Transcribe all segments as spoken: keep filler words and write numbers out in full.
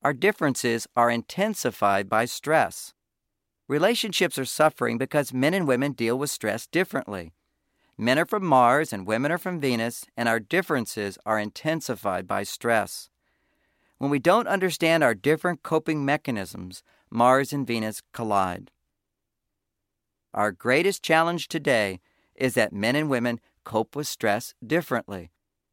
our differences are intensified by stress. Relationships are suffering because men and women deal with stress differently. Men are from Mars and women are from Venus, and our differences are intensified by stress. When we don't understand our different coping mechanisms, Mars and Venus collide. Our greatest challenge today is that men and women cope with stress differently.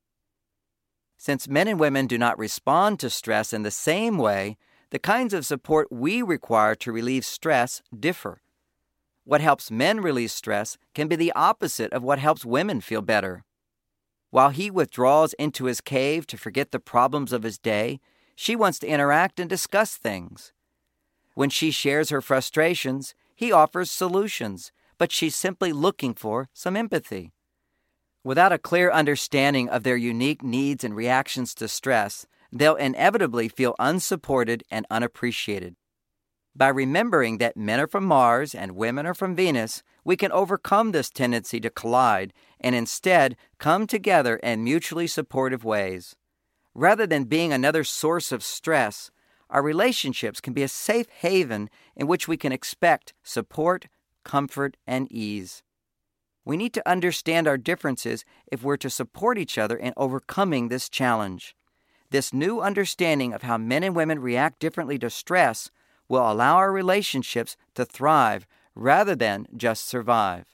Since men and women do not respond to stress in the same way, the kinds of support we require to relieve stress differ. What helps men release stress can be the opposite of what helps women feel better. While he withdraws into his cave to forget the problems of his day, she wants to interact and discuss things. When she shares her frustrations, he offers solutions, but she's simply looking for some empathy. Without a clear understanding of their unique needs and reactions to stress, they'll inevitably feel unsupported and unappreciated. By remembering that men are from Mars and women are from Venus, we can overcome this tendency to collide and instead come together in mutually supportive ways. Rather than being another source of stress, our relationships can be a safe haven in which we can expect support, comfort, and ease. We need to understand our differences if we're to support each other in overcoming this challenge. This new understanding of how men and women react differently to stress will allow our relationships to thrive rather than just survive.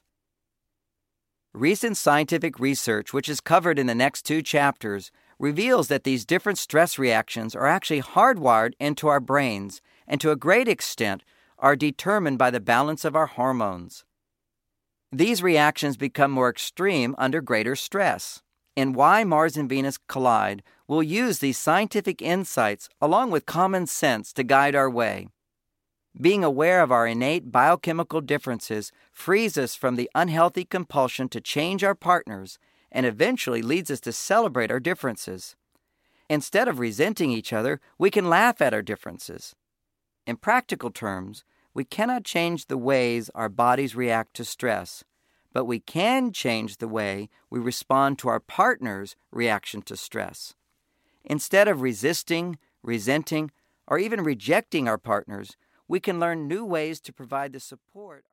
Recent scientific research, which is covered in the next two chapters, reveals that these different stress reactions are actually hardwired into our brains and to a great extent are determined by the balance of our hormones. These reactions become more extreme under greater stress. In Why Mars and Venus Collide, we'll use these scientific insights along with common sense to guide our way. Being aware of our innate biochemical differences frees us from the unhealthy compulsion to change our partners and eventually leads us to celebrate our differences. Instead of resenting each other, we can laugh at our differences. In practical terms, we cannot change the ways our bodies react to stress, but we can change the way we respond to our partner's reaction to stress. Instead of resisting, resenting, or even rejecting our partners, we can learn new ways to provide the support